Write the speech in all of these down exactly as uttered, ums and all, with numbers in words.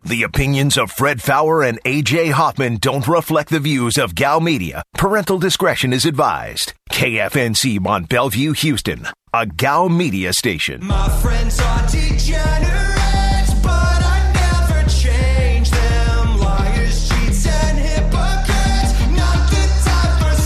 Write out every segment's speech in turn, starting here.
The opinions of Fred Faour and A J Hoffman don't reflect the views of Gal Media. Parental discretion is advised. K F N C Mont Bellevue, Houston, a Gal Media station. My friends are degenerates, but I never change them. Liars, cheats, and hypocrites, not the type for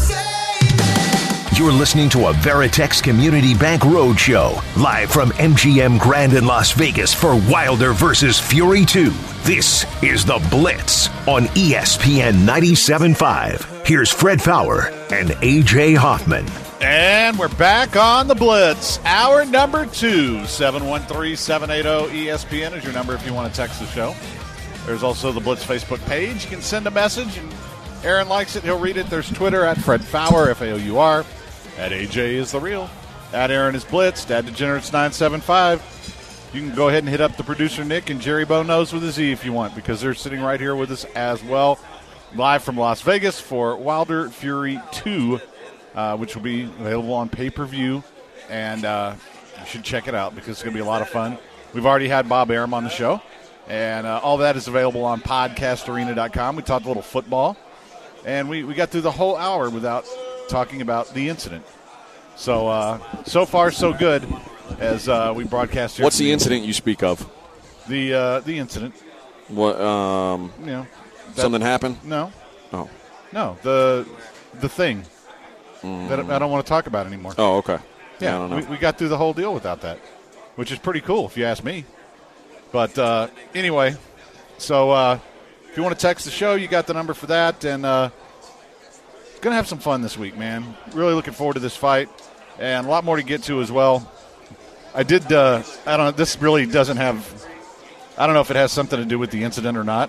saving. You're listening to a Veritex Community Bank Roadshow, live from M G M Grand in Las Vegas for Wilder versus Fury two. This is The Blitz on E S P N ninety-seven point five. Here's Fred Faour and A J Hoffman. And we're back on The Blitz. Hour number two, seven one three, seven eight zero, E S P N is your number if you want to text the show. There's also the Blitz Facebook page. You can send a message, and Aaron likes it. He'll read it. There's Twitter, at Fred Faour, F A O U R. At A J is the real. At Aaron is Blitz. At Degenerates nine seven five. You can go ahead and hit up the producer, Nick, and Jerry Bo knows with a Z if you want, because they're sitting right here with us as well, live from Las Vegas for Wilder Fury two, uh, which will be available on pay-per-view, and uh, you should check it out because it's going to be a lot of fun. We've already had Bob Arum on the show, and uh, all that is available on podcast arena dot com. We talked a little football, and we, we got through the whole hour without talking about the incident. So, uh, so far, so good. As uh, we broadcast here. What's the incident you speak of? The uh, the incident. What? Um, you know, that, something happened? No. Oh. No. The the thing mm. that I don't want to talk about anymore. Oh, okay. Yeah, yeah I don't know. We, we got through the whole deal without that, which is pretty cool if you ask me. But uh, anyway, so uh, if you want to text the show, you got the number for that, and uh, it's gonna have some fun this week, man. Really looking forward to this fight, and a lot more to get to as well. I did, uh, I don't know, this really doesn't have, I don't know if it has something to do with the incident or not,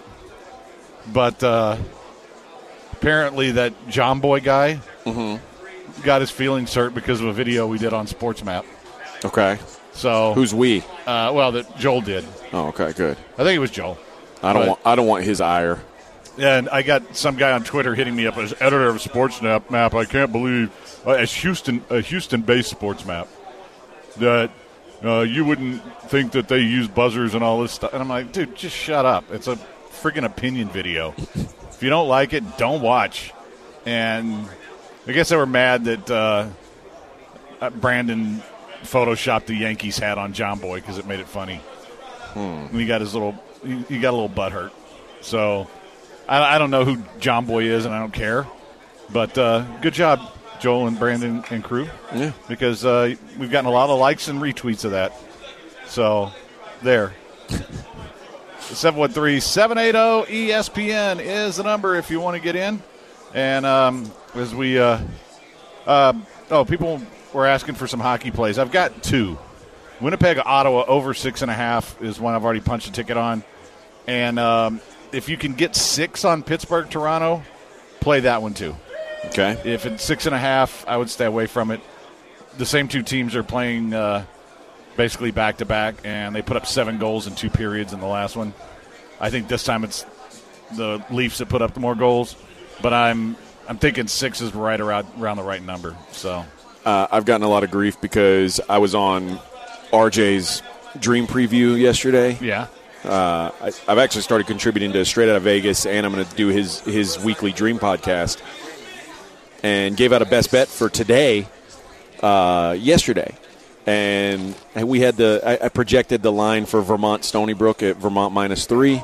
but uh, apparently that John Boy guy mm-hmm. got his feelings hurt because of a video we did on SportsMap. Okay. So who's we? Uh, well, that Joel did. Oh, okay, good. I think it was Joel. I don't but, want, I don't want his ire. And I got some guy on Twitter hitting me up as editor of SportsMap. Map, I can't believe, uh, as Houston, a Houston-based SportsMap, that Uh, you wouldn't think that they use buzzers and all this stuff. And I'm like, dude, just shut up. It's a friggin' opinion video. If you don't like it, don't watch. And I guess they were mad that uh, Brandon photoshopped the Yankees hat on John Boy because it made it funny. Hmm. And he got his little, he, he got a little butt hurt. So I, I don't know who John Boy is, and I don't care. But uh, good job, Joel and Brandon and crew, yeah, because uh, we've gotten a lot of likes and retweets of that. So, there. seven one three, seven eight zero, E S P N is the number if you want to get in. And um, as we, uh, uh, oh, people were asking for some hockey plays. I've got two. Winnipeg, Ottawa, over six and a half is one I've already punched a ticket on. And um, if you can get six on Pittsburgh, Toronto, play that one too. Okay. If it's six and a half, I would stay away from it. The same two teams are playing uh, basically back-to-back, and they put up seven goals in two periods in the last one. I think this time it's the Leafs that put up the more goals, but I'm I'm thinking six is right around, around the right number. So uh, I've gotten a lot of grief because I was on R J's Dream Preview yesterday. Yeah. Uh, I, I've actually started contributing to Straight Outta Vegas, and I'm going to do his, his weekly Dream podcast. And gave out a best bet for today, uh, yesterday, and we had the. I, I projected the line for Vermont Stony Brook at Vermont minus three.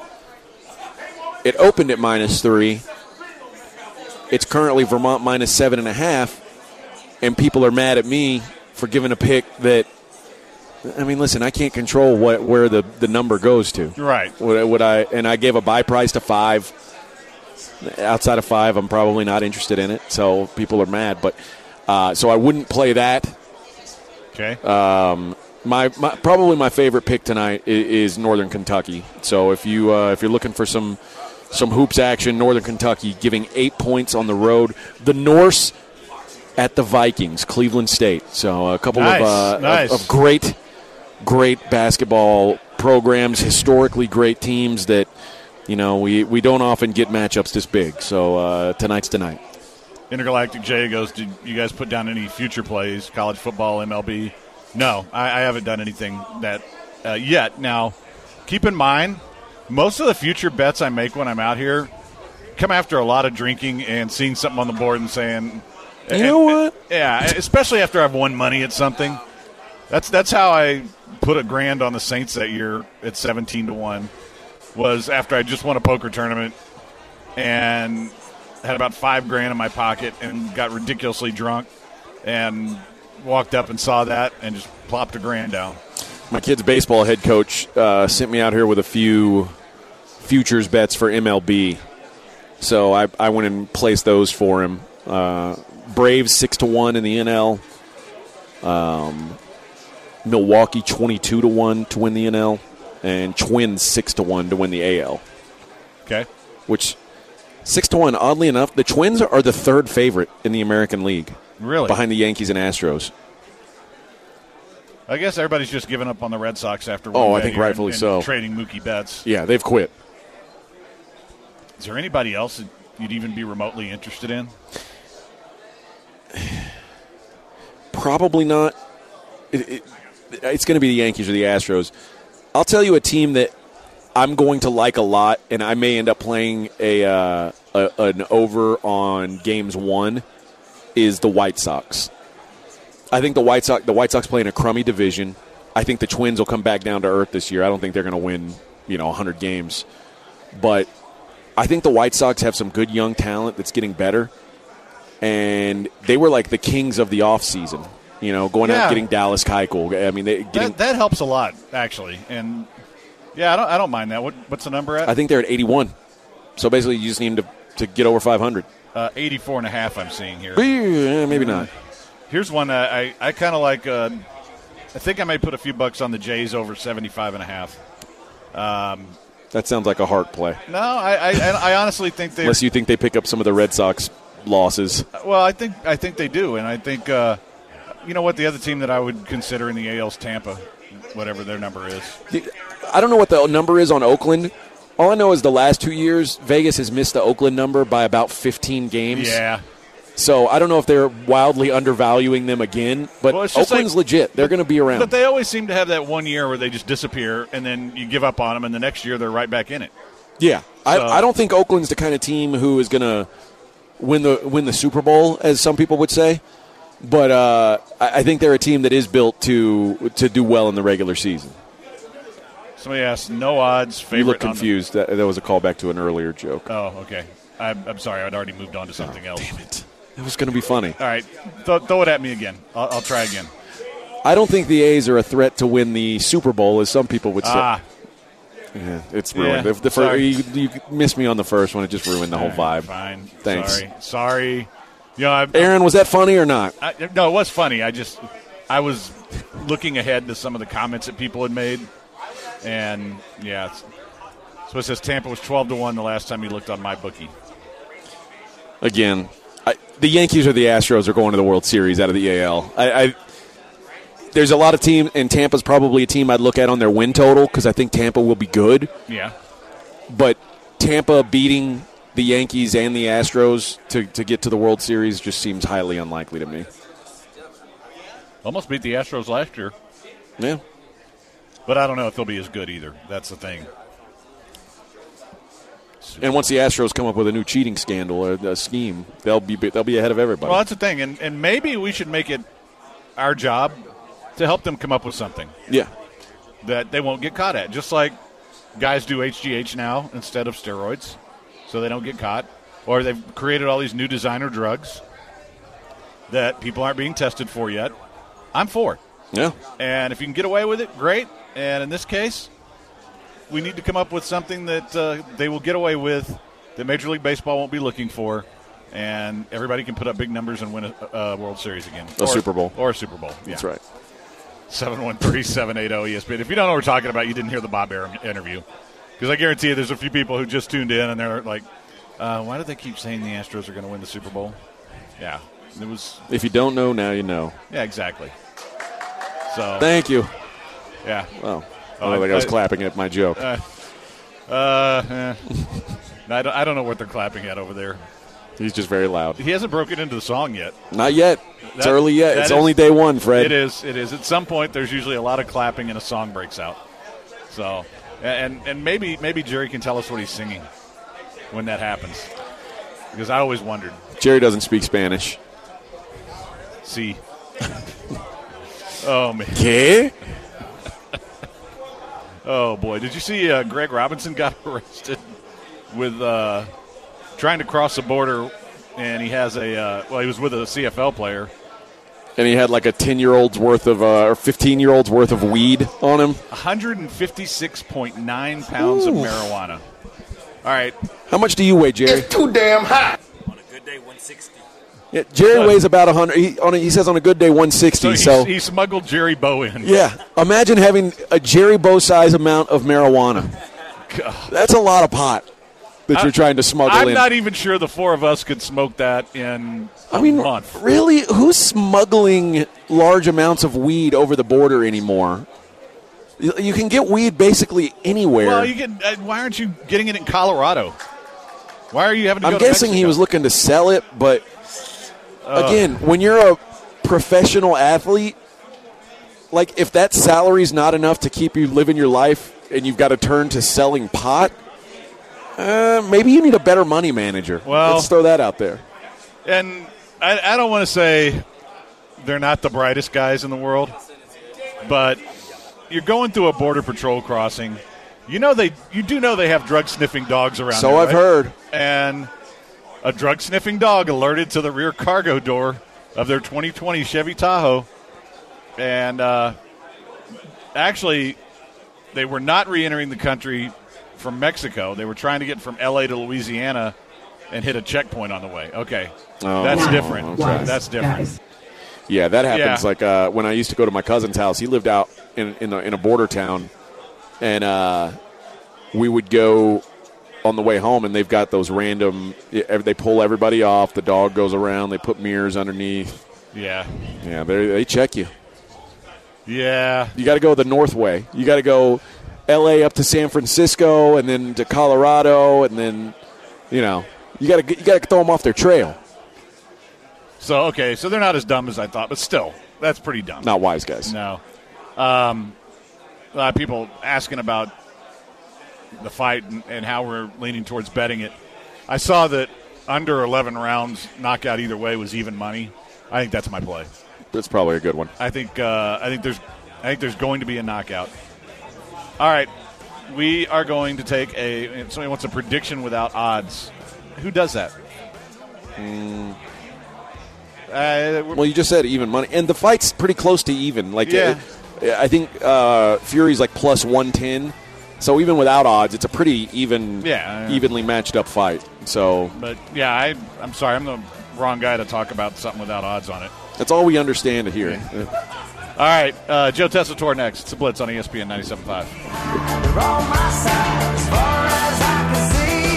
It opened at minus three. It's currently Vermont minus seven and a half, and people are mad at me for giving a pick that. I mean, listen, I can't control what where the, the number goes to. Right. Would, would I? And I gave a buy price to five. Outside of five, I'm probably not interested in it, so people are mad. But uh, so I wouldn't play that. Okay. Um, my, my probably my favorite pick tonight is, is Northern Kentucky. So if you uh, if you're looking for some some hoops action, Northern Kentucky giving eight points on the road. The Norse at the Vikings, Cleveland State. So a couple nice, of, uh, nice. of of great great basketball programs, historically great teams that. You know, we, we don't often get matchups this big, so uh, tonight's tonight. Intergalactic J goes, did you guys put down any future plays, college football, M L B? No, I, I haven't done anything that uh, yet. Now, keep in mind, most of the future bets I make when I'm out here come after a lot of drinking and seeing something on the board and saying, You know what? Yeah, especially after I've won money at something. That's that's how I put a grand on the Saints that year at seventeen to one. Was after I just won a poker tournament and had about five grand in my pocket and got ridiculously drunk and walked up and saw that and just plopped a grand down. My kid's baseball head coach uh, sent me out here with a few futures bets for M L B. So I, I went and placed those for him. Uh, Braves six to one in the N L. Um, Milwaukee twenty-two to one to win the N L. And Twins six to one to win the A L. Okay. Which, six to one, oddly enough, the Twins are the third favorite in the American League. Really? Behind the Yankees and Astros. I guess everybody's just giving up on the Red Sox after one Oh, I day think here rightfully and, and so. trading Mookie Betts. Yeah, they've quit. Is there anybody else that you'd even be remotely interested in? Probably not. It, it, it's going to be the Yankees or the Astros. I'll tell you a team that I'm going to like a lot, and I may end up playing a, uh, a an over on games one, is the White Sox. I think the White Sox the White Sox play in a crummy division. I think the Twins will come back down to earth this year. I don't think they're going to win, you know, one hundred games. But I think the White Sox have some good young talent that's getting better. And they were like the kings of the offseason, you know, going Yeah. out getting Dallas Keuchel. I mean, they getting, That, that helps a lot, actually. And, yeah, I don't I don't mind that. What, what's the number at? I think they're at eighty-one. So basically you just need them to, to get over five hundred. Uh, eighty-four and a half I'm seeing here. Eh, Maybe not. Here's one uh, I, I kind of like. Uh, I think I may put a few bucks on the Jays over seventy-five and a half. Um, That sounds like a heart play. no, I, I, I honestly think they. Unless you think they pick up some of the Red Sox losses. Well, I think I think they do, and I think uh, you know what, the other team that I would consider in the A L's Tampa, whatever their number is. I don't know what the number is on Oakland. All I know is the last two years, Vegas has missed the Oakland number by about fifteen games. Yeah, So I don't know if they're wildly undervaluing them again, but Well, it's just Oakland's like- legit. They're going to be around. but they always seem to have that one year where they just disappear, and then you give up on them, and the next year they're right back in it. yeah, I, So- I don't think Oakland's the kind of team who is going to win the win the Super Bowl, as some people would say. But uh, I, I think they're a team that is built to to do well in the regular season. Somebody asked, no odds favorite. You look on the- confused. That, that was a callback to an earlier joke. Oh, okay. I'm, I'm sorry. I'd already moved on to something else. Damn it! It was going to be funny. All right. Th- throw it at me again. I'll, I'll try again. I don't think the A's are a threat to win the Super Bowl, as some people would say. Ah, Yeah, it's ruined. Yeah, the, the sorry. first, you, you missed me on the first one. It just ruined the whole all right, vibe. Fine. Thanks. Sorry. Sorry. You know, I, Aaron, was that funny or not? I, no, it was funny. I just, I was looking ahead to some of the comments that people had made. And, yeah. It's, so it says Tampa was twelve to one the last time you looked on MyBookie. Again, I, the Yankees or the Astros are going to the World Series out of the A L. I, I, there's a lot of teams, and Tampa's probably a team I'd look at on their win total because I think Tampa will be good. Yeah. But Tampa beating the Yankees and the Astros to, to get to the World Series just seems highly unlikely to me. Almost beat the Astros last year. Yeah. But I don't know if they'll be as good either. That's the thing. And once the Astros come up with a new cheating scandal or a scheme, they'll be they'll be ahead of everybody. Well, that's the thing. And, and maybe we should make it our job to help them come up with something yeah. that they won't get caught at. Just like guys do H G H now instead of steroids so they don't get caught. Or they've created all these new designer drugs that people aren't being tested for yet. I'm for it. Yeah. And if you can get away with it, great. And in this case, we need to come up with something that uh, they will get away with that Major League Baseball won't be looking for, and everybody can put up big numbers and win a, a World Series again. A or, Super Bowl. Or a Super Bowl. Yeah. That's right. seven one three, seven eight zero E S P N. If you don't know what we're talking about, you didn't hear the Bob Arum interview. Because I guarantee you there's a few people who just tuned in and they're like, uh, why do they keep saying the Astros are going to win the Super Bowl? Yeah. It was, If you don't know, now you know. yeah, exactly. So, Thank you. yeah. Well, Oh, I look like I was I- clapping at my joke. Uh, uh, eh. I, don't, I don't know what they're clapping at over there. He's just very loud. He hasn't broken into the song yet. Not yet. It's That- early yet. that It's is- only day one, Fred. It is. It is. At some point, there's usually a lot of clapping and a song breaks out. So, And and maybe maybe Jerry can tell us what he's singing when that happens, because I always wondered. Jerry doesn't speak Spanish. See. Oh man. ¿Qué? Oh boy! Did you see uh, Greg Robinson got arrested with uh, trying to cross the border, and he has a uh, well, he was with a C F L player, and he had like a ten-year-old's worth of uh, or fifteen-year-old's worth of weed on him. one hundred fifty-six point nine pounds Ooh. Of marijuana. All right, how much do you weigh, Jerry? It's too damn hot. On a good day, one sixty. Yeah, Jerry what? weighs about one hundred. He, on a, he says on a good day, one sixty. So, so he smuggled Jerry Bow in. Yeah. Imagine having a Jerry Bow size amount of marijuana. God. That's a lot of pot that I, you're trying to smuggle I'm in. I'm not even sure the four of us could smoke that in a I mean, month. Really? Who's smuggling large amounts of weed over the border anymore? You, you can get weed basically anywhere. Well, you can. Uh, why aren't you getting it in Colorado? Why are you having to I'm go to guessing Mexico? He was looking to sell it, but... Again, when you're a professional athlete, like if that salary's not enough to keep you living your life and you've got to turn to selling pot, uh, maybe you need a better money manager. Well, let's throw that out there. And I, I don't want to say they're not the brightest guys in the world, but you're going through a border patrol crossing. You know they, you do know they have drug sniffing dogs around. So there, I've right? heard. And a drug-sniffing dog alerted to the rear cargo door of their twenty twenty Chevy Tahoe. And uh, actually, they were not re-entering the country from Mexico. They were trying to get from L A to Louisiana and hit a checkpoint on the way. Okay. Oh, That's wow. different. Okay. That's different. Yeah, that happens. Yeah. Like uh, when I used to go to my cousin's house, he lived out in, in, a, in a border town, and uh, we would go on the way home, and they've got those random – they pull everybody off. The dog goes around. They put mirrors underneath. Yeah. Yeah, they they check you. Yeah. You got to go the north way. You got to go L A up to San Francisco and then to Colorado, and then, you know, you got to you got to throw them off their trail. So, okay, so they're not as dumb as I thought, but still, that's pretty dumb. Not wise guys. No. Um, a lot of people asking about the fight and, and how we're leaning towards betting it. I saw that under eleven rounds, knockout either way was even money. I think that's my play. That's probably a good one. I think uh, I think there's I think there's going to be a knockout. All right, we are going to take a. Somebody wants a prediction without odds. Who does that? Mm. Uh, well, you just said even money, and the fight's pretty close to even. Like, yeah. uh, I think uh, Fury's like plus one ten. So even without odds, it's a pretty even, yeah, yeah. evenly matched up fight. So, but yeah, I, I'm sorry, I'm the wrong guy to talk about something without odds on it. That's all we understand here. Yeah. All right, uh, Joe Tessitore next. It's a Blitz on E S P N ninety-seven point five. You're on my side as far as I can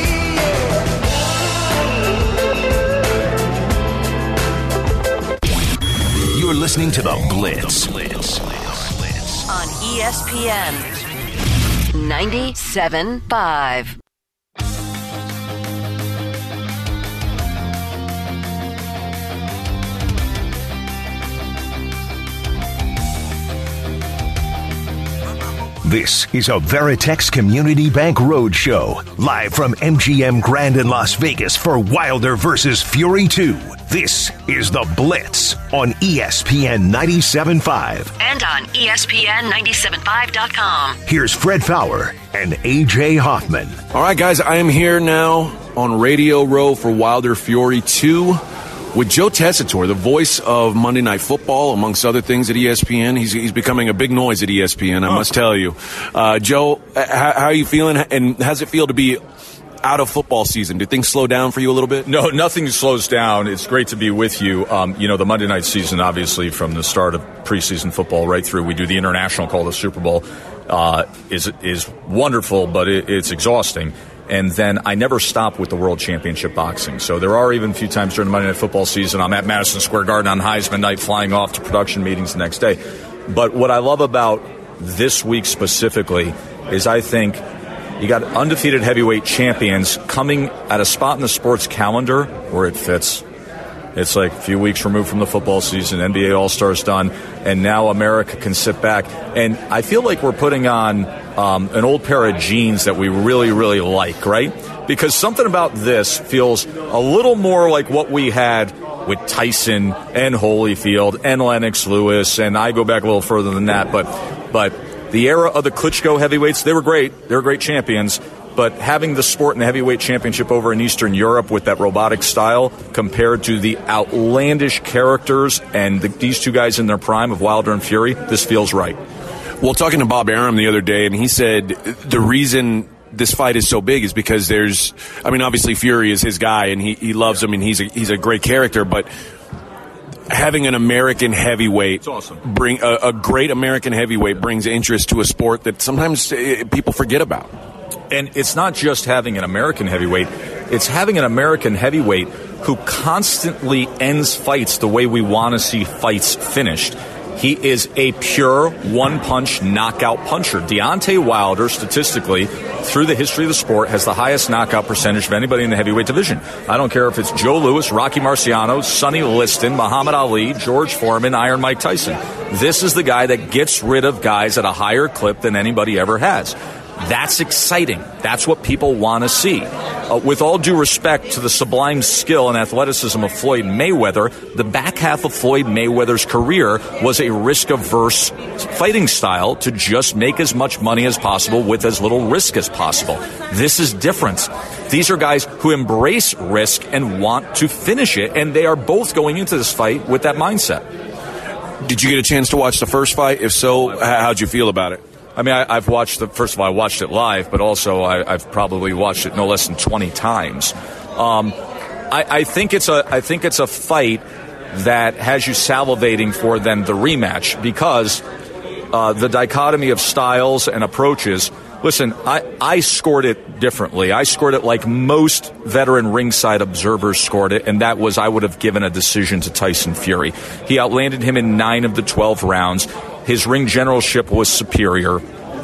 see. You're listening to The Blitz. Blitz. On E S P N ninety-seven point five. This is a Veritex Community Bank Roadshow, live from M G M Grand in Las Vegas for Wilder versus Fury two. This is The Blitz on E S P N ninety-seven point five. And on E S P N ninety-seven point five dot com. Here's Fred Fowler and A J Hoffman. All right, guys, I am here now on Radio Row for Wilder Fury two. With Joe Tessitore, the voice of Monday Night Football, amongst other things at E S P N. He's he's becoming a big noise at E S P N, I oh. must tell you. Uh, Joe, how, how are you feeling, and how's it feel to be out of football season? Did things slow down for you a little bit? No, nothing slows down. It's great to be with you. Um, you know, the Monday night season, obviously, from the start of preseason football right through, we do the international call, the Super Bowl, uh, is is wonderful, but it, it's exhausting. And then I never stop with the World Championship Boxing. So there are even a few times during the Monday Night Football season, I'm at Madison Square Garden on Heisman night, flying off to production meetings the next day. But what I love about this week specifically is I think you got undefeated heavyweight champions coming at a spot in the sports calendar where it fits. It's like a few weeks removed from the football season, N B A All-Stars done, and now America can sit back. And I feel like we're putting on um, an old pair of jeans that we really, really like, right? Because something about this feels a little more like what we had with Tyson and Holyfield and Lennox Lewis, and I go back a little further than that, but but the era of the Klitschko heavyweights, they were great. They were great champions. But having the sport and the heavyweight championship over in Eastern Europe with that robotic style compared to the outlandish characters and the, these two guys in their prime of Wilder and Fury, this feels right. Well, talking to Bob Arum the other day, and he said the reason this fight is so big is because there's, I mean, obviously Fury is his guy, and he, he loves him, and he's a, he's a great character, but having an American heavyweight, it's awesome. bring a, a great American heavyweight brings interest to a sport that sometimes uh, people forget about. And it's not just having an American heavyweight, it's having an American heavyweight who constantly ends fights the way we want to see fights finished. He is a pure one-punch knockout puncher. Deontay Wilder, statistically, through the history of the sport, has the highest knockout percentage of anybody in the heavyweight division. I don't care if it's Joe Louis, Rocky Marciano, Sonny Liston, Muhammad Ali, George Foreman, Iron Mike Tyson. This is the guy that gets rid of guys at a higher clip than anybody ever has. That's exciting. That's what people want to see. Uh, with all due respect to the sublime skill and athleticism of Floyd Mayweather, the back half of Floyd Mayweather's career was a risk-averse fighting style to just make as much money as possible with as little risk as possible. This is different. These are guys who embrace risk and want to finish it, and they are both going into this fight with that mindset. Did you get a chance to watch the first fight? If so, how'd you feel about it? I mean, I, I've watched the, first of all, I watched it live, but also I, I've probably watched it no less than twenty times. Um, I, I think it's a, I think it's a fight that has you salivating for then the rematch because uh, the dichotomy of styles and approaches. Listen, I, I scored it differently. I scored it like most veteran ringside observers scored it, and that was I would have given a decision to Tyson Fury. He outlanded him in nine of the twelve rounds. His ring generalship was superior.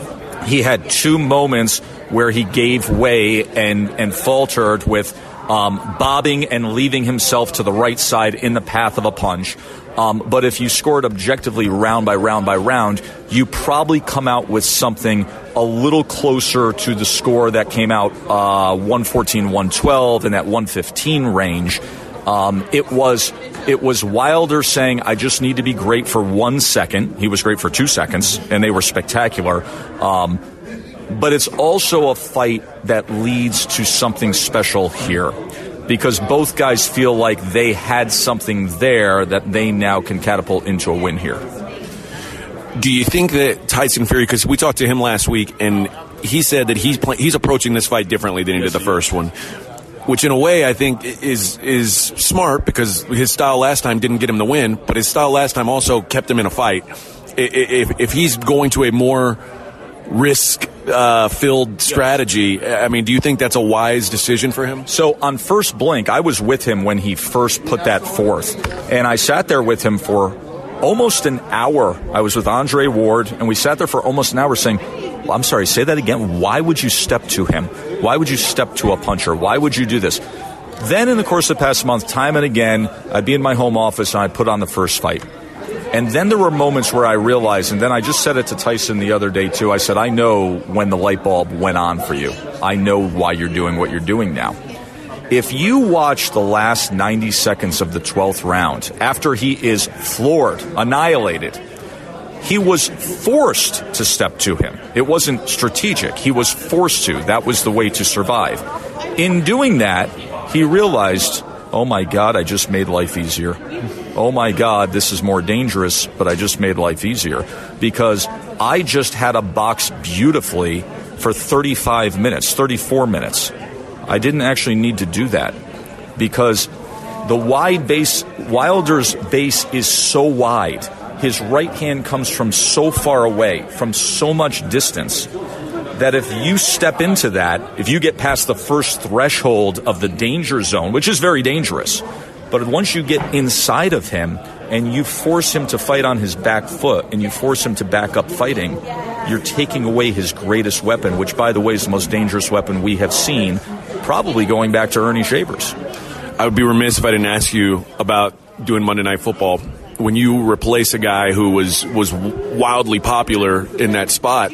He had two moments where he gave way and, and faltered with um, bobbing and leaving himself to the right side in the path of a punch. Um, but if you scored objectively round by round by round, you probably come out with something a little closer to the score that came out uh, one fourteen one twelve in that one fifteen range. Um, it was it was Wilder saying, I just need to be great for one second. He was great for two seconds, and they were spectacular. Um, but it's also a fight that leads to something special here because both guys feel like they had something there that they now can catapult into a win here. Do you think that Tyson Fury, because we talked to him last week, and he said that he's play, he's approaching this fight differently than he did the first one, which in a way I think is is smart because his style last time didn't get him the win, but his style last time also kept him in a fight. If, if he's going to a more risk-filled strategy, I mean, do you think that's a wise decision for him? So on first blink, I was with him when he first put that forth, and I sat there with him for almost an hour. I was with Andre Ward, and we sat there for almost an hour saying, well, I'm sorry, say that again. Why would you step to him? Why would you step to a puncher? Why would you do this? Then in the course of the past month, time and again, I'd be in my home office and I'd put on the first fight. And then there were moments where I realized, and then I just said it to Tyson the other day too, I said, I know when the light bulb went on for you. I know why you're doing what you're doing now. If you watch the last ninety seconds of the twelfth round, after he is floored, annihilated, he was forced to step to him. It wasn't strategic. He was forced to. That was the way to survive. In doing that, he realized, oh my God, I just made life easier. Oh my God, this is more dangerous, but I just made life easier because I just had a box beautifully for thirty-five minutes, thirty-four minutes. I didn't actually need to do that because the wide base, Wilder's base is so wide. His right hand comes from so far away, from so much distance, that if you step into that, if you get past the first threshold of the danger zone, which is very dangerous, but once you get inside of him and you force him to fight on his back foot and you force him to back up fighting, you're taking away his greatest weapon, which, by the way, is the most dangerous weapon we have seen, probably going back to Ernie Shavers. I would be remiss if I didn't ask you about doing Monday Night Football. When you replace a guy who was, was wildly popular in that spot,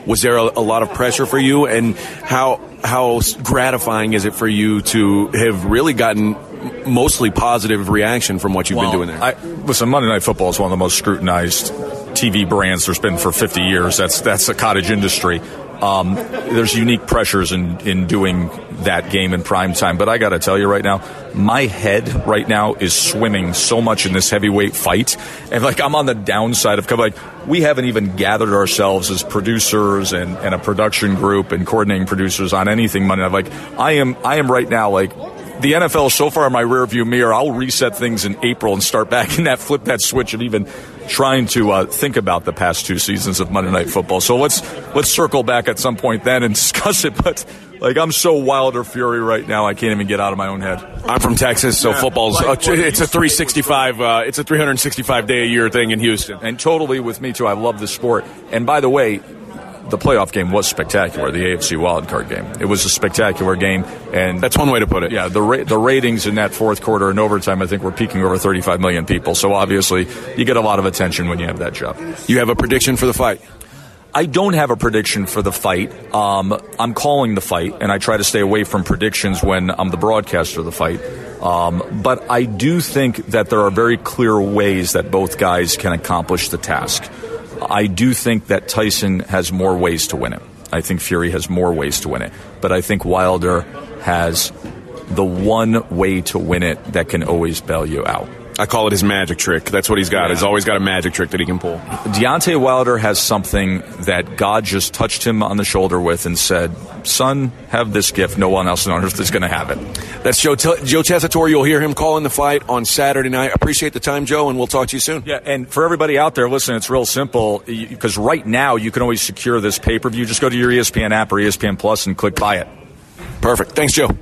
Was there a, a lot of pressure for you, and how how gratifying is it for you to have really gotten mostly positive reaction from what you've well, been doing there? I, listen, Monday Night Football is one of the most scrutinized T V brands there's been for fifty years. That's that's a cottage industry. Um, there's unique pressures in, in doing that game in prime time. But I got to tell you right now, my head right now is swimming so much in this heavyweight fight. And, like, I'm on the downside of, like, we haven't even gathered ourselves as producers and, and a production group and coordinating producers on anything Monday night. Like, I am, I am right now, like, the N F L is so far in my rearview mirror, I'll reset things in April and start back in that, flip that switch of even trying to uh, think about the past two seasons of Monday Night Football. So let's let's circle back at some point then and discuss it. But, like, I'm so Wilder Fury right now, I can't even get out of my own head. I'm from Texas, so Yeah. football's uh, it's a three sixty-five uh, it's a three hundred sixty-five day a year thing in Houston. And totally with me, too. I love the sport. And by the way, the playoff game was spectacular, the A F C wildcard game. It was a spectacular game. And That's one way to put it. Yeah, the ra- the ratings in that fourth quarter and overtime, I think, were peaking over thirty-five million people. So obviously, you get a lot of attention when you have that job. You have a prediction for the fight? I don't have a prediction for the fight. Um, I'm calling the fight, and I try to stay away from predictions when I'm the broadcaster of the fight. Um, but I do think that there are very clear ways that both guys can accomplish the task. I do think that Tyson has more ways to win it. I think Fury has more ways to win it. But I think Wilder has the one way to win it that can always bail you out. I call it his magic trick. That's what he's got. He's always got a magic trick that he can pull. Deontay Wilder has something that God just touched him on the shoulder with and said, son, have this gift. No one else on earth is going to have it. That's Joe, T- Joe Tessitore. You'll hear him calling the fight on Saturday night. Appreciate the time, Joe, and we'll talk to you soon. Yeah, and for everybody out there, listen, it's real simple because right now you can always secure this pay-per-view. Just go to your E S P N app or E S P N Plus and click buy it. Perfect. Thanks, Joe.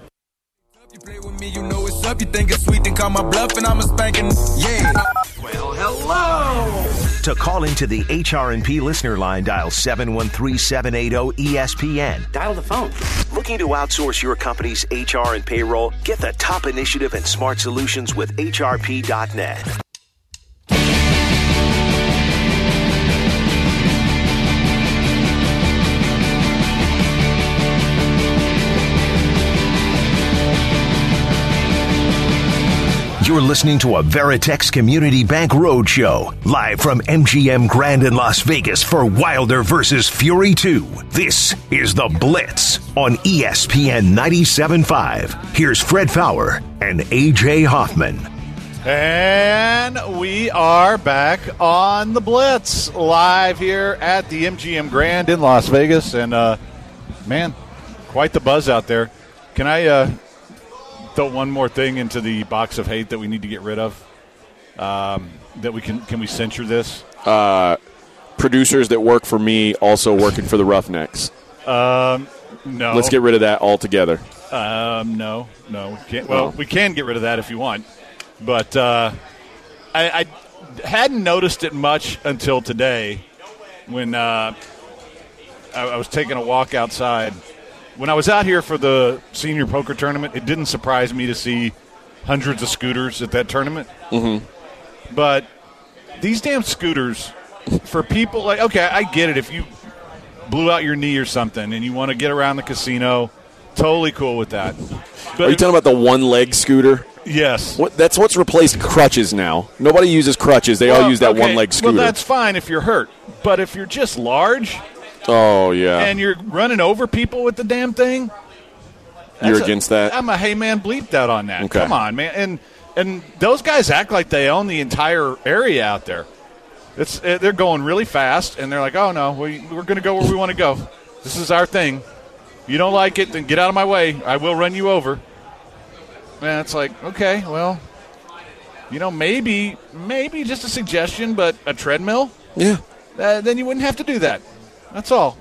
You play with me, you know it's up. You think it's sweet, then call my bluff, and I'm a spanking. Yeah. Well, hello. To call into the H R and P listener line, dial seven one three, seven eight zero, E S P N. Dial the phone. Looking to outsource your company's H R and payroll? Get the top initiative and smart solutions with H R P dot net. You're listening to a Veritex Community Bank Roadshow, live from M G M Grand in Las Vegas for Wilder versus Fury two. This is The Blitz on E S P N ninety-seven point five. Here's Fred Fowler and A J Hoffman. And we are back on The Blitz, live here at the M G M Grand in Las Vegas. And, uh, man, quite the buzz out there. Can I uh, throw one more thing into the box of hate that we need to get rid of? Um, that we can can we censure this? Uh, producers that work for me also working for the Roughnecks. Um, no. Let's get rid of that altogether. Um, no, no. We can't. Well, we can get rid of that if you want. But uh, I, I hadn't noticed it much until today when uh, I, I was taking a walk outside. When I was out here for the senior poker tournament, it didn't surprise me to see hundreds of scooters at that tournament. Mm-hmm. But these damn scooters, for people like, okay, I get it. If you blew out your knee or something and you want to get around the casino, totally cool with that. But Are you talking about the one-leg scooter? Yes. What, that's what's replaced crutches now. Nobody uses crutches. They Well, all use that okay, one-leg scooter. Well, that's fine if you're hurt. But if you're just large oh, yeah. and you're running over people with the damn thing, You're that's a- against that? I'm a hey man bleeped out on that. Okay. Come on, man. And and those guys act like they own the entire area out there. It's uh, they're going really fast, and they're like, oh no, we, we're going to go where we want to go. This is our thing. You don't like it, then get out of my way. I will run you over. And it's like, okay, well, you know, maybe maybe just a suggestion, but a treadmill. Yeah. Uh, then you wouldn't have to do that. That's all.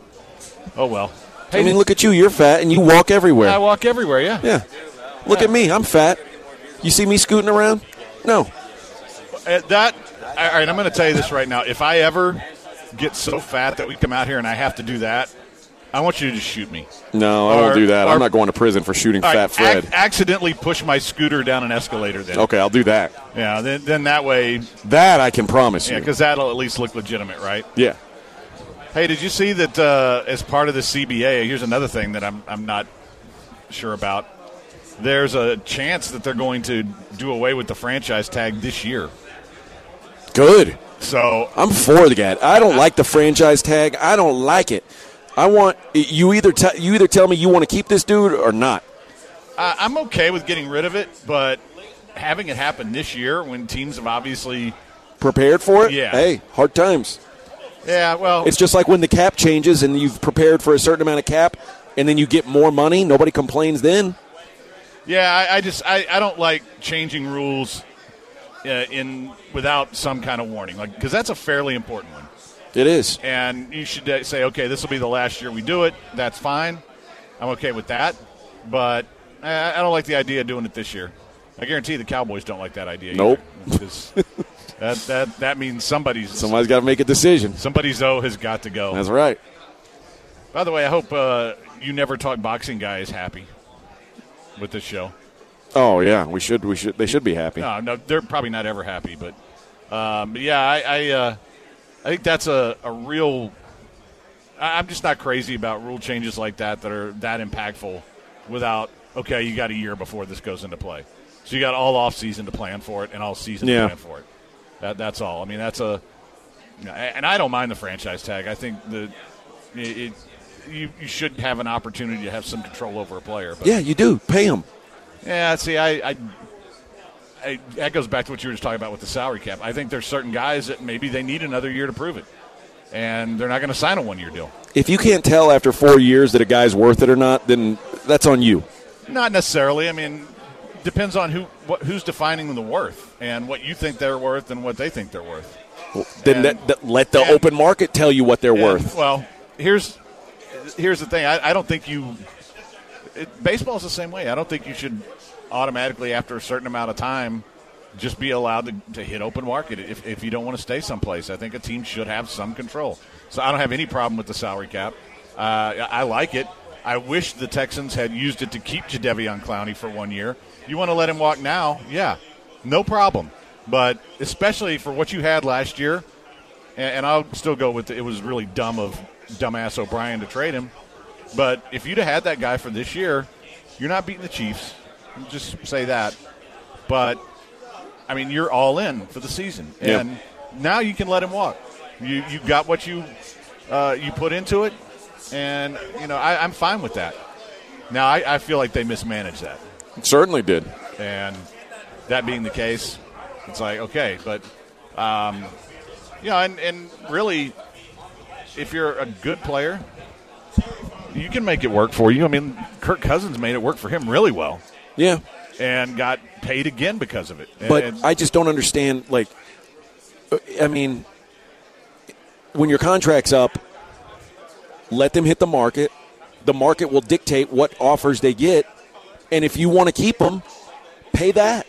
Oh well. Hey, I mean, look at you. You're fat, and you walk everywhere. I walk everywhere. Yeah. Yeah. Look Yeah. at me. I'm fat. You see me scooting around? No. Uh, that. All right. I'm going to tell you this right now. If I ever get so fat that we come out here and I have to do that, I want you to just shoot me. No, I Or- won't do that. or- I'm not going to prison for shooting All Fat right, Fred. ac- accidentally push my scooter down an escalator. Then. Okay, I'll do that. Yeah. Then, then that way. That I can promise Yeah, you. because that'll at least look legitimate, right? Yeah. Hey, did you see that uh, as part of the C B A, here's another thing that I'm I'm not sure about. There's a chance that they're going to do away with the franchise tag this year. Good. So I'm for that. I don't like the franchise tag. I don't like it. I want you either te- you either tell me you want to keep this dude or not. Uh, I'm okay with getting rid of it, but having it happen this year when teams have obviously prepared for it. Yeah. Hey, hard times. Yeah, well, It's just like when the cap changes and you've prepared for a certain amount of cap, and then you get more money. Nobody complains then. yeah, I, I just I, I don't like changing rules uh, in without some kind of warning, like because that's a fairly important one. It is. And you should uh, say, okay, this will be the last year we do it. That's fine. I'm okay with that. But uh, I don't like the idea of doing it this year. I guarantee the Cowboys don't like that idea. Nope. Either, because that that that means somebody's Somebody's got to make a decision. somebody's O has got to go. That's right. By the way, I hope uh, You Never Talk Boxing guy is happy with this show. Oh yeah, we should. We should. They should be happy. No, no, they're probably not ever happy, but, um, but yeah, I I, uh, I think that's a, a real. I- I'm just not crazy about rule changes like that that are that impactful. Without okay, you got a year before this goes into play, so you got all off season to plan for it and all season Yeah. to plan for it. That that's all. I mean, that's a. And I don't mind the franchise tag. I think the it, it you you should have an opportunity to have some control over a player. But Yeah, you do. Pay them. yeah, see, I, I, I, that goes back to what you were just talking about with the salary cap. I think there's certain guys that maybe they need another year to prove it, and they're not going to sign a one-year deal. If you can't tell after four years that a guy's worth it or not, then that's on you. Not necessarily. I mean, depends on who what, who's defining the worth and what you think they're worth and what they think they're worth. Well, then And- that, that, let the and- open market tell you what they're And, worth. Well, here's here's the thing. I, I don't think you. It, baseball's the same way. I don't think you should automatically, after a certain amount of time, just be allowed to, to hit open market if, if you don't want to stay someplace. I think a team should have some control. So I don't have any problem with the salary cap. Uh, I I like it. I wish the Texans had used it to keep Jadeveon Clowney for one year. You want to let him walk now? Yeah, no problem. But especially for what you had last year, and, and I'll still go with the, it was really dumb of dumbass O'Brien to trade him. But if you'd have had that guy for this year, you're not beating the Chiefs. Just say that. But, I mean, you're all in for the season. Yep. And now you can let him walk. You you got what you uh, you put into it, and, you know, I, I'm fine with that. Now, I, I feel like they mismanaged that. It certainly did. And that being the case, it's like, okay. But, um, you know, and, and really, if you're a good player, you can make it work for you. I mean, Kirk Cousins made it work for him really well Yeah. and got paid again because of it. But And- I just don't understand, like, I mean, when your contract's up, let them hit the market. The market will dictate what offers they get. And if you want to keep them, pay that.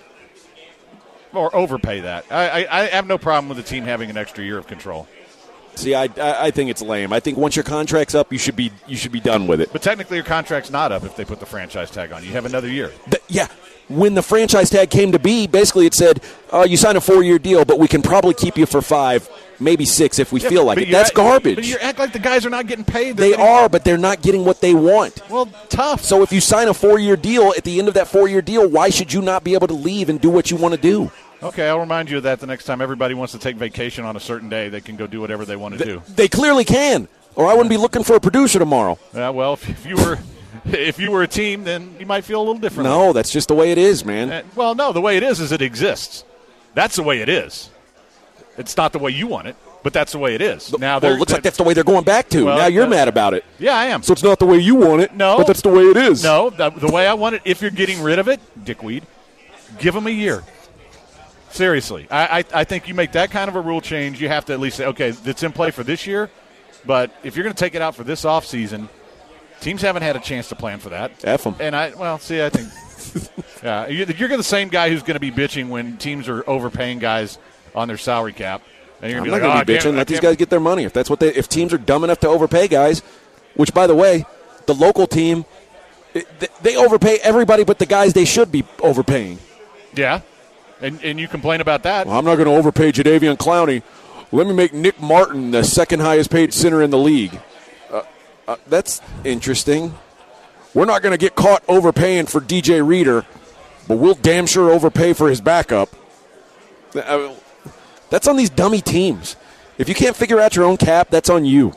or overpay that. I, I, I have no problem with the team having an extra year of control. See, I, I I think it's lame. I think once your contract's up, you should be you should be done with it. But technically, your contract's not up if they put the franchise tag on. You have another year. The- yeah. When the franchise tag came to be, basically it said, uh, you sign a four-year deal, but we can probably keep you for five, maybe six if we Yeah, feel like but it. you That's act- garbage. But you act like the guys are not getting paid. They're They getting- are, but they're not getting what they want. Well, tough. So if you sign a four-year deal, at the end of that four-year deal, why should you not be able to leave and do what you want to do? Okay, I'll remind you of that the next time everybody wants to take vacation on a certain day. They can go do whatever they want to do. They clearly can, or I wouldn't be looking for a producer tomorrow. Uh, well, if, if you were if you were a team, then you might feel a little different. No, that's just the way it is, man. Uh, well, no, the way it is is it exists. That's the way it is. It's not the way you want it, but that's the way it is. Now, well, they're- it looks like that's the way they're going back to. Well, now you're uh, mad about it. Yeah, I am. So it's not the way you want it, No. but that's the way it is. No, the, the way I want it, if you're getting rid of it, dickweed, give them a year. Seriously. I, I, I think you make that kind of a rule change, you have to at least say, okay, it's in play for this year, but if you're going to take it out for this offseason, teams haven't had a chance to plan for that. F 'em. And, I well, see, I think yeah, you're, you're the same guy who's going to be bitching when teams are overpaying guys on their salary cap. And you're I'm going not to going be to like, be oh, I bitching. can't- Let I these can't- guys get their money. If that's what they, if teams are dumb enough to overpay guys, which by the way, the local team, it- they overpay everybody but the guys they should be overpaying. Yeah, and, and you complain about that. Well, I'm not going to overpay Jadeveon Clowney. Let me make Nick Martin the second highest paid center in the league. Uh, uh, that's interesting. We're not going to get caught overpaying for D J Reader, but we'll damn sure overpay for his backup. Uh, that's on these dummy teams. If you can't figure out your own cap, that's on you.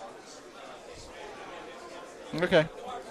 Okay.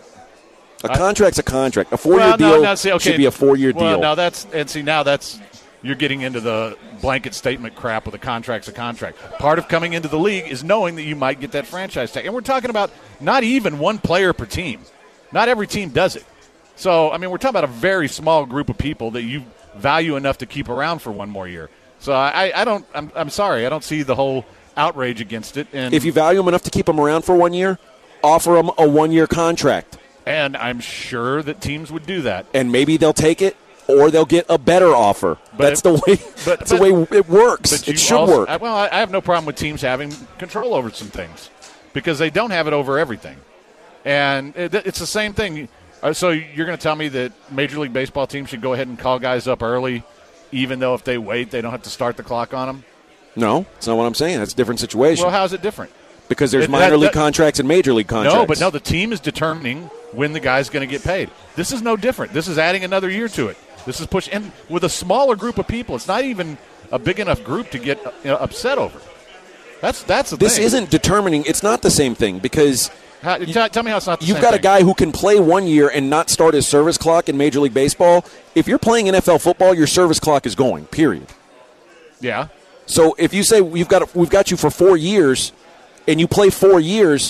A contract's a contract. A four-year well, no, deal no, see, okay. should be a four-year well, deal. Now that's and see now that's you're getting into the blanket statement crap with a contract's a contract. Part of coming into the league is knowing that you might get that franchise tag, and we're talking about not even one player per team. Not every team does it. So I mean, we're talking about a very small group of people that you value enough to keep around for one more year. So I, I don't. I'm, I'm sorry. I don't see the whole outrage against it. And if you value them enough to keep them around for one year, offer them a one-year contract. And I'm sure that teams would do that. And maybe they'll take it, or they'll get a better offer. But that's it, the way. But, that's but, the way it works. It should also, work. I, well, I have no problem with teams having control over some things because they don't have it over everything. And it, it's the same thing. So you're going to tell me that Major League Baseball teams should go ahead and call guys up early, even though if they wait, they don't have to start the clock on them? No, that's not what I'm saying. That's a different situation. Well, how is it different? Because there's It- minor that- league that- contracts and major league contracts. No, but no, the team is determining when the guy's going to get paid. This is no different. This is adding another year to it. This is pushing, and with a smaller group of people, it's not even a big enough group to get you know, upset over. That's that's the This thing. isn't determining. It's not the same thing because How, you- tell, tell me how it's not the you've same got a thing. guy who can play one year and not start his service clock in Major League Baseball. If you're playing N F L football, your service clock is going, period. Yeah. So if you say we've got we've got you for four years, and you play four years,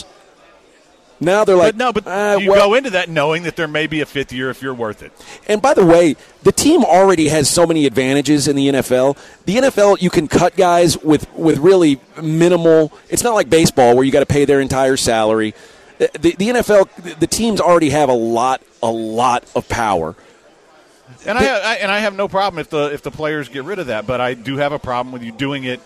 now they're like, But no, but uh, you well, go into that knowing that there may be a fifth year if you're worth it. And by the way, the team already has so many advantages in the N F L. The N F L, you can cut guys with, with really minimal. It's not like baseball where you got to pay their entire salary. The, the, the N F L, the teams already have a lot, a lot of power. And I, I and I have no problem if the if the players get rid of that, but I do have a problem with you doing it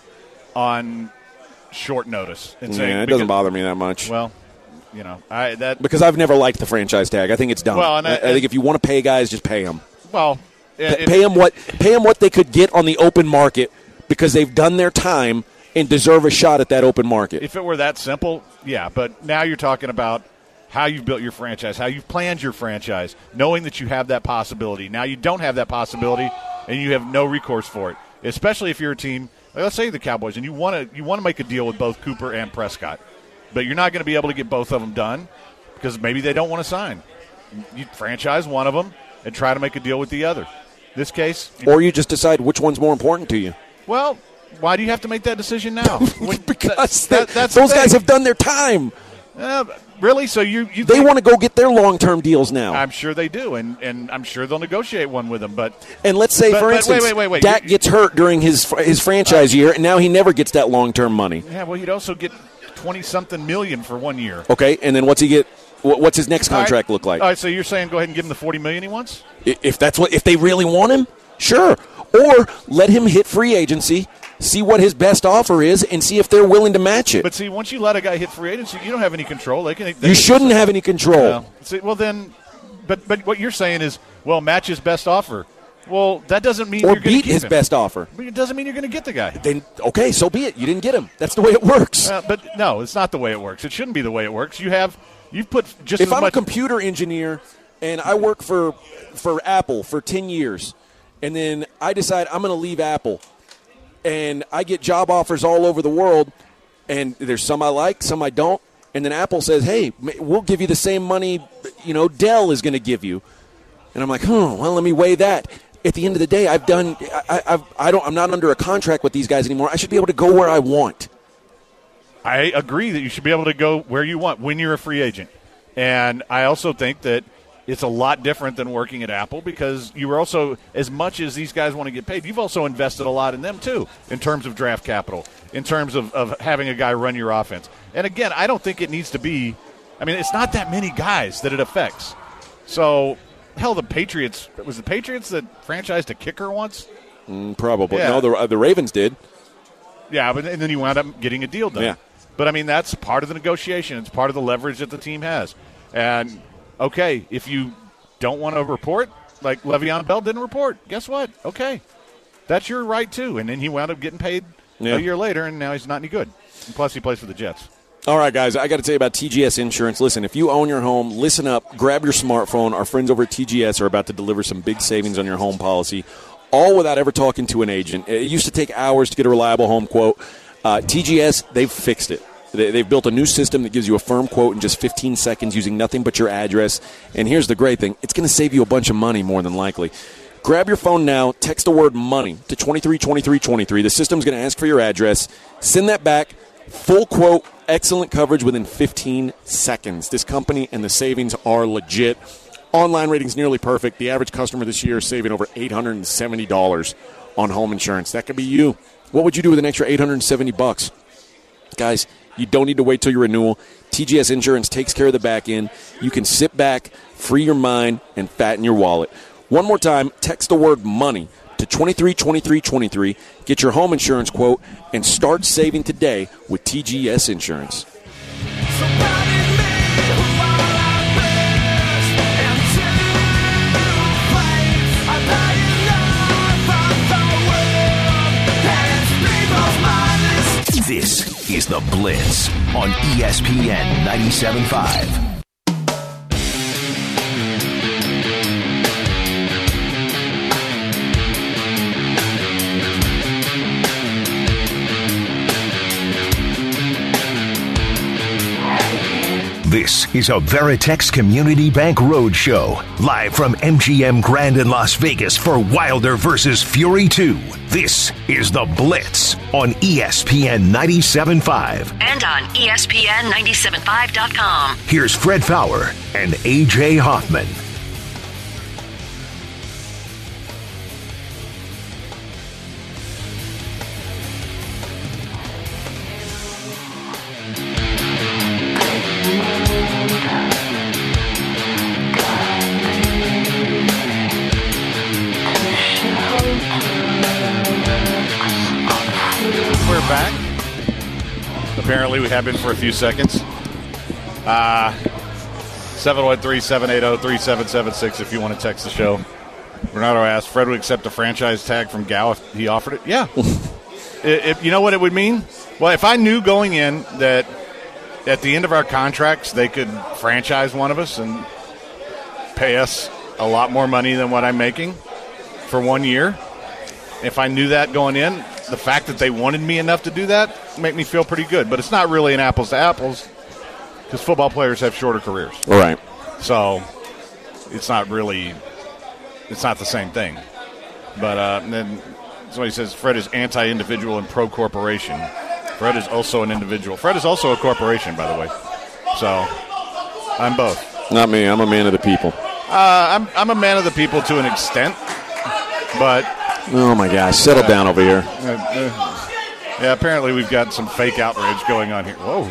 on short notice. And saying, Yeah, it because- doesn't bother me that much. Well, you know, I that because I've never liked the franchise tag. I think it's dumb. Well, and I- I, I think if you want to pay guys, just pay them. well, it, pay them what pay them what they could get on the open market because they've done their time and deserve a shot at that open market. if it were that simple, yeah. But now you're talking about how you've built your franchise, how you've planned your franchise, knowing that you have that possibility. Now you don't have that possibility, and you have no recourse for it. Especially if you're a team, like let's say the Cowboys, and you want to you want to make a deal with both Cooper and Prescott, but you're not going to be able to get both of them done because maybe they don't want to sign. You franchise one of them and try to make a deal with the other. This case, Or you just decide which one's more important to you. well, why do you have to make that decision now? When- Because that- that- that's the those guys thing. have done their time. Uh, really? So you, you They think- want to go get their long-term deals now. I'm sure they do, and, and I'm sure they'll negotiate one with them. But and let's say, But- for but instance, wait, wait, wait, wait. Dak You- gets hurt during his his franchise year, and now he never gets that long-term money. yeah, well, you'd also get twenty something million for one year. Okay, and then what's he get? wh- What's his next All right. contract look like? All right, so you're saying go ahead and give him the forty million he wants? I- If that's what, if they really want him, sure. Or let him hit free agency, see what his best offer is, and see if they're willing to match it. But see, once you let a guy hit free agency, you don't have any control. They can. They you can- shouldn't have any control. Well, see, well then, but but what you're saying is, well, match his best offer. Well, that doesn't mean Or you're going to beat keep his him. best offer. But it doesn't mean you're going to get the guy. Then okay, so be it. You didn't get him. That's the way it works. Uh, but no, it's not the way it works. It shouldn't be the way it works. You have you've put just If as I'm much. a computer engineer and I work for for Apple for ten years, and then I decide I'm going to leave Apple, and I get job offers all over the world, and there's some I like, some I don't, and then Apple says, "Hey, ma- we'll give you the same money, you know, Dell is going to give you," and I'm like, "Hmm, well, let me weigh that." At the end of the day, I've done. I, I've. I don't. I'm not under a contract with these guys anymore. I should be able to go where I want. I agree that you should be able to go where you want when you're a free agent. And I also think that it's a lot different than working at Apple because you are also, as much as these guys want to get paid, you've also invested a lot in them too in terms of draft capital, in terms of, of having a guy run your offense. And again, I don't think it needs to be, I mean, it's not that many guys that it affects. So, hell, the Patriots, was the Patriots that franchised a kicker once? Mm, probably. Yeah. No, the uh, the Ravens did. Yeah, but and then you wound up getting a deal done. Yeah. But, I mean, that's part of the negotiation. It's part of the leverage that the team has. And, okay, if you don't want to report, like Le'Veon Bell didn't report, guess what? Okay. That's your right, too. And then he wound up getting paid Yeah. a year later, and now he's not any good. And plus, he plays for the Jets. All right, guys, I got to tell you about T G S Insurance. Listen, if you own your home, listen up, grab your smartphone. Our friends over at T G S are about to deliver some big savings on your home policy, all without ever talking to an agent. It used to take hours to get a reliable home quote. Uh, T G S, they've fixed it. They, they've built a new system that gives you a firm quote in just fifteen seconds using nothing but your address. And here's the great thing. It's going to save you a bunch of money more than likely. Grab your phone now, text the word money to twenty-three twenty-three twenty-three. The system's going to ask for your address. Send that back. Full quote, excellent coverage within fifteen seconds. This company and the savings are legit. Online rating's nearly perfect. The average customer this year is saving over eight hundred seventy dollars on home insurance. That could be you. What would you do with an extra eight hundred seventy bucks? Guys, you don't need to wait till your renewal. T G S Insurance takes care of the back end. You can sit back, free your mind, and fatten your wallet. One more time, text the word money to twenty-three twenty-three twenty-three. Get your home insurance quote and start saving today with T G S Insurance. This is The Blitz on E S P N ninety-seven point five. This is a Veritex Community Bank Roadshow, live from M G M Grand in Las Vegas for Wilder versus Fury two. This is The Blitz on E S P N ninety-seven point five. And on E S P N ninety-seven point five dot com. Here's Fred Fowler and A J Hoffman. Back. Apparently, we have been for a few seconds. Uh, seven one three, seven eight zero, three seven seven six if you want to text the show. Renato asked, Fred would accept a franchise tag from Gow if he offered it? Yeah. If, you know what it would mean? Well, if I knew going in that at the end of our contracts they could franchise one of us and pay us a lot more money than what I'm making for one year, if I knew that going in, the fact that they wanted me enough to do that made me feel pretty good. But it's not really an apples to apples because football players have shorter careers. All right. So it's not really – it's not the same thing. But uh, then somebody says Fred is anti-individual and pro-corporation. Fred is also an individual. Fred is also a corporation, by the way. So I'm both. Not me. I'm a man of the people. Uh, I'm, I'm a man of the people to an extent, but – Oh, my gosh. Settle uh, down over here. Uh, uh, yeah, apparently we've got some fake outrage going on here. Whoa.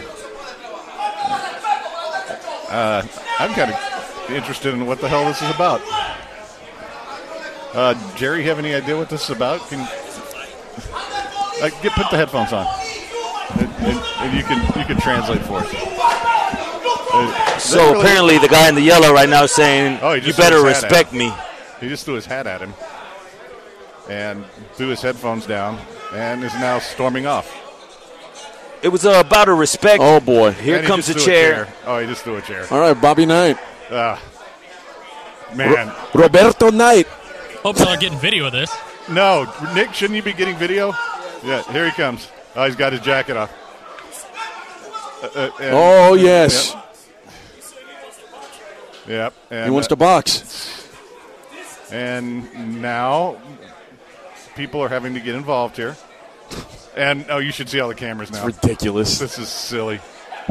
Uh, I'm kind of interested in what the hell this is about. Uh, Jerry, have any idea what this is about? Can uh, get put the headphones on, and, and, and you can you can translate for us. Uh, so really, apparently, the guy in the yellow right now is saying, oh, "You better respect me." He just threw his hat at him and threw his headphones down, and is now storming off. It was uh, about a respect. Oh, boy. Here comes the chair. chair. Oh, he just threw a chair. All right, Bobby Knight. Uh, man. Ro- Roberto Knight. Hope y'all are getting video of this. No. Nick, shouldn't you be getting video? Yeah, here he comes. Oh, he's got his jacket off. Uh, uh, and, oh, yes. Yep. yep. And, he wants uh, to box. And now people are having to get involved here. And, oh, you should see all the cameras now. It's ridiculous. This is silly.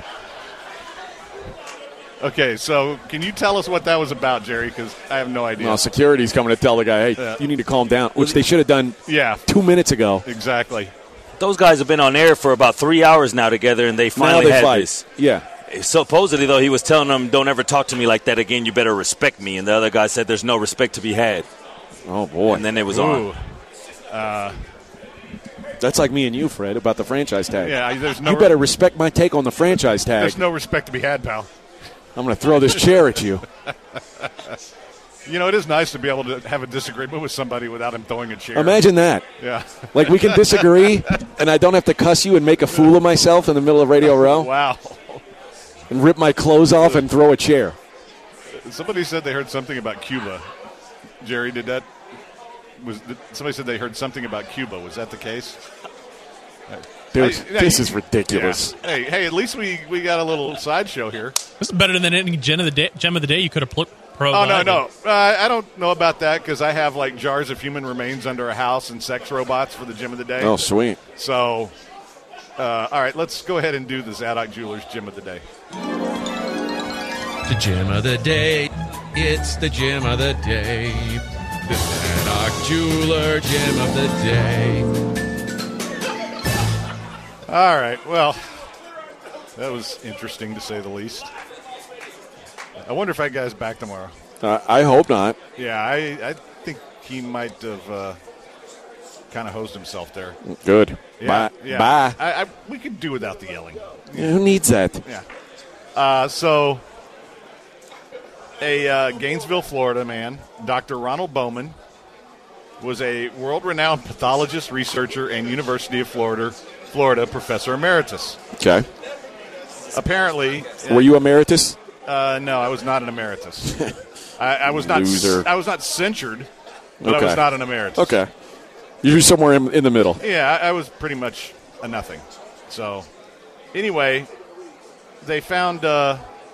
Okay, so can you tell us what that was about, Jerry? Because I have no idea. No, security's coming to tell the guy, hey, yeah. you need to calm down, which they should have done yeah. two minutes ago. Exactly. Those guys have been on air for about three hours now together, and they finally now they had fight. this. Yeah. Supposedly, though, he was telling them, don't ever talk to me like that again. You better respect me. And the other guy said there's no respect to be had. Oh, boy. And then it was Ooh. on. Uh, That's like me and you, Fred, about the franchise tag. Yeah, there's no you better respect my take on the franchise tag. There's no respect to be had, pal. I'm going to throw this chair at you. You know, it is nice to be able to have a disagreement with somebody without him throwing a chair. Imagine that. Yeah. Like we can disagree, and I don't have to cuss you and make a fool of myself in the middle of Radio Row. Wow. And rip my clothes off and throw a chair. Somebody said they heard something about Cuba. Jerry, did that? Was did, somebody said they heard something about Cuba? Was that the case? Dude, Hey, this hey, is ridiculous. yeah. Hey, hey, at least we, we got a little sideshow here. This is better than any gem of the day. Gem of the day you could have pl- Oh, no, provided. no. Uh, I don't know about that because I have, like, jars of human remains under a house and sex robots for the gym of the day. Oh, sweet. So, uh, all right, let's go ahead and do the Zadok Jewelers gym of the day. The gem of the day. It's the gem of the day. The Zadok Jeweler gem of the day. All right, well, that was interesting to say the least. I wonder if that guy's back tomorrow. Uh, I hope not. Yeah, I, I think he might have uh, kind of hosed himself there. Good. Yeah, Bye. yeah. Bye. I, I, we could do without the yelling. Yeah, who needs that? Yeah. Uh, so, a uh, Gainesville, Florida man, Doctor Ronald Bowman, was a world-renowned pathologist, researcher, and University of Florida, Florida professor emeritus. Okay. Apparently, Were you emeritus? Uh, no, I was not an emeritus. I, I was not. Loser. I was not censured, but Okay. I was not an emeritus. Okay. You're somewhere in, in the middle. Yeah, I, I was pretty much a nothing. So, anyway, they found uh,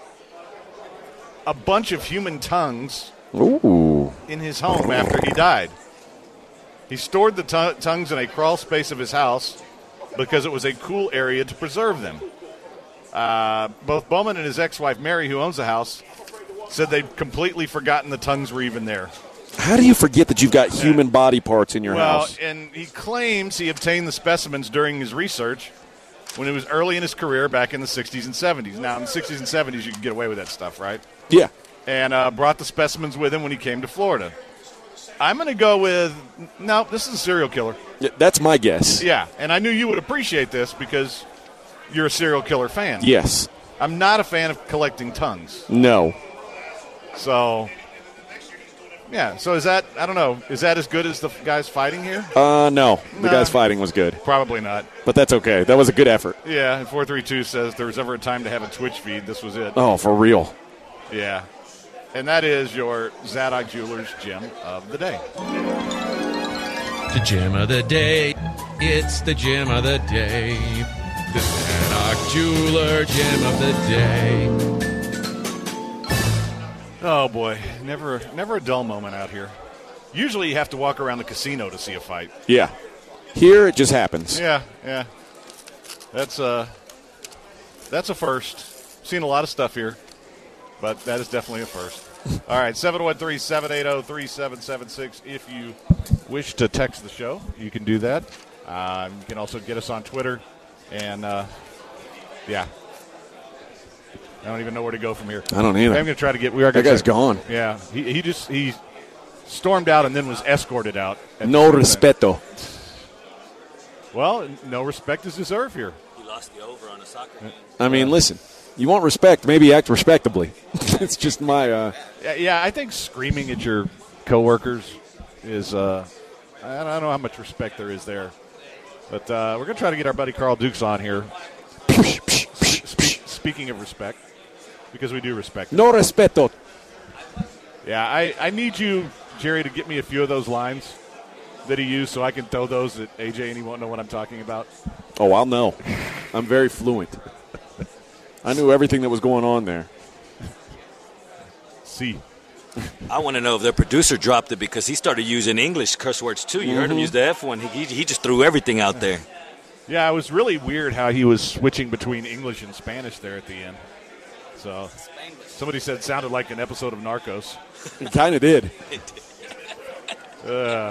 a bunch of human tongues Ooh. in his home after he died. He stored the t- tongues in a crawl space of his house because it was a cool area to preserve them. Uh, both Bowman and his ex-wife Mary, who owns the house, said they'd completely forgotten the tongues were even there. How do you forget that you've got human body parts in your well, house? and he claims he obtained the specimens during his research when he was early in his career back in the sixties and seventies. Now, in the sixties and seventies, you could get away with that stuff, right? Yeah. And uh, brought the specimens with him when he came to Florida. I'm going to go with, no, this is a serial killer. Yeah, that's my guess. Yeah, and I knew you would appreciate this because you're a serial killer fan. Yes. I'm not a fan of collecting tongues. No. So, yeah, so is that, I don't know, is that as good as the guys fighting here? Uh, no. The Nah. guy's fighting was good. Probably not. But that's okay. That was a good effort. Yeah, and four three two says there was ever a time to have a Twitch feed. This was it. Oh, for real. Yeah. And that is your Zadok Jewelers gem of the day. The gem of the day. It's the gem of the day. The Zadok Jeweler gem of the day. Oh, boy. Never never a dull moment out here. Usually you have to walk around the casino to see a fight. Yeah. Here it just happens. Yeah, yeah. That's a, that's a first. Seen a lot of stuff here, but that is definitely a first. All right, seven one three, seven eight zero, three seven seven six. If you wish to text the show, you can do that. Um, you can also get us on Twitter. And, uh, yeah. I don't even know where to go from here. I don't either. I'm going to try to get. We are. That gonna guy's try- gone. Yeah, he, he just he stormed out and then was escorted out. at No the- respeto. Well, no respect is deserved here. He lost the over on a soccer game. I mean, listen. You want respect, maybe act respectably. It's just my... Uh, Yeah, yeah, I think screaming at your coworkers is. Uh, I don't know how much respect there is there, but uh, we're going to try to get our buddy Carl Dukes on here. Speak, speaking of respect, because we do respect. no respeto. Yeah, I, I need you, Jerry, to get me a few of those lines that he used so I can throw those at A J and he won't know what I'm talking about. Oh, I'll know. I'm very fluent. I knew everything that was going on there. See. I want to know if their producer dropped it because he started using English curse words too. You heard him Mhm. use the F one. He, he just threw everything out there. Yeah, it was really weird how he was switching between English and Spanish there at the end. So somebody said it sounded like an episode of Narcos. It kind of did. Uh,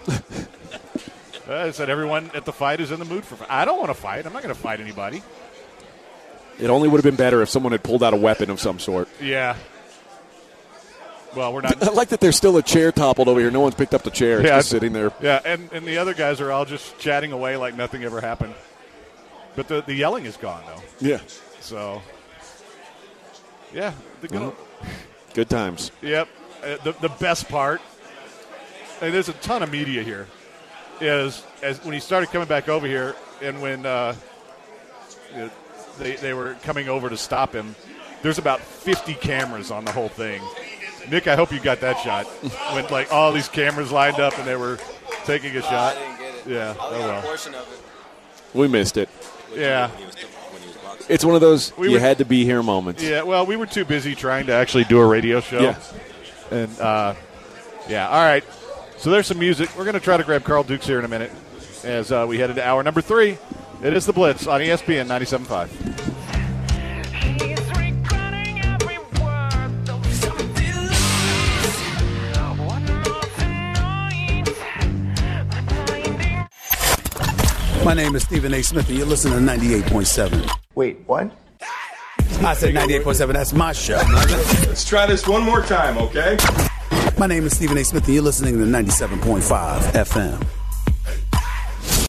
I said everyone at the fight is in the mood for fight. I don't want to fight. I'm not going to fight anybody. It only would have been better if someone had pulled out a weapon of some sort. Yeah. Well, we're not. I like that there's still a chair toppled over here. No one's picked up the chair. It's Yeah, just sitting there. Yeah, and, and the other guys are all just chatting away like nothing ever happened. But the, the yelling is gone, though. Yeah. So, yeah. The good, Good times. Yep. uh, the the best part, and there's a ton of media here, is as when he started coming back over here, and when uh, you know, they they were coming over to stop him. There's about fifty cameras on the whole thing. Nick, I hope you got that shot. When like all these cameras lined up and they were taking a Uh, shot. I didn't get it. Yeah, I oh only got well. a portion of it. We missed it. Yeah. It's one of those We you were- had to be here moments. Yeah, well, we were too busy trying to actually do a radio show. Yeah. And, uh, yeah, all right. So there's some music. We're going to try to grab Carl Dukes here in a minute as uh, we head into hour number three. It is The Blitz on E S P N ninety-seven point five. My name is Stephen A. Smith, and you're listening to ninety-eight point seven. Wait, what? I said ninety-eight point seven. That's my show. Let's try this one more time, okay? My name is Stephen A. Smith, and you're listening to ninety-seven point five F M.